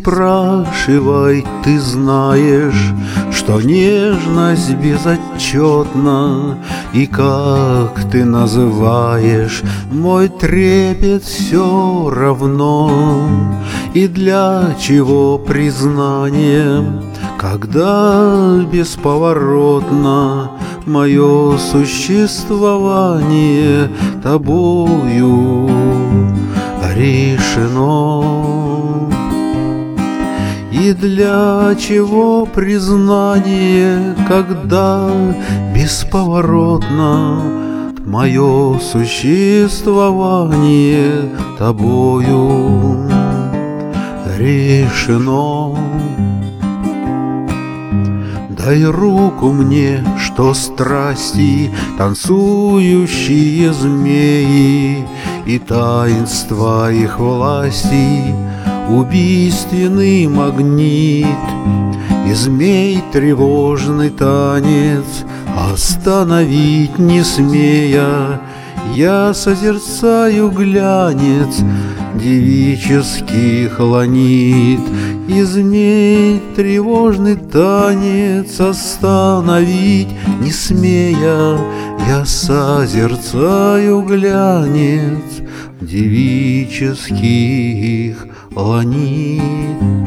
спрашивай, ты знаешь, что нежность безотчетна, и как ты называешь мой трепет все равно. И для чего признание, когда бесповоротно мое существование тобою решено? И для чего признание, когда бесповоротно мое существование тобою решено? Дай руку мне, что страсти, танцующие змеи, и таинства их власти убийственный магнит, и змей тревожный танец остановить не смея. Я созерцаю глянец девических ланит, и змей тревожный танец остановить не смея. Я созерцаю глянец девических ланит.